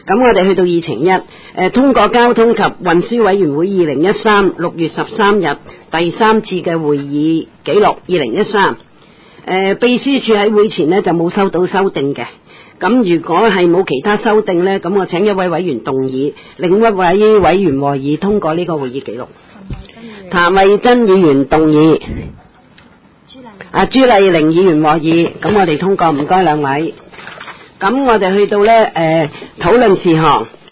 咁我哋去到議程一，通過交通及運輸委員會2013 6月13日第三次嘅會議記錄2013。秘書處喺會前呢就冇收到修訂嘅。咁如果係冇其他修訂呢，咁我請一位委員動議，另一位委員和議通過呢個會議記錄。譚慧珍議員動議，朱麗玲議員和議，咁我哋通過，唔該兩位。咁我哋去到呢討論事項。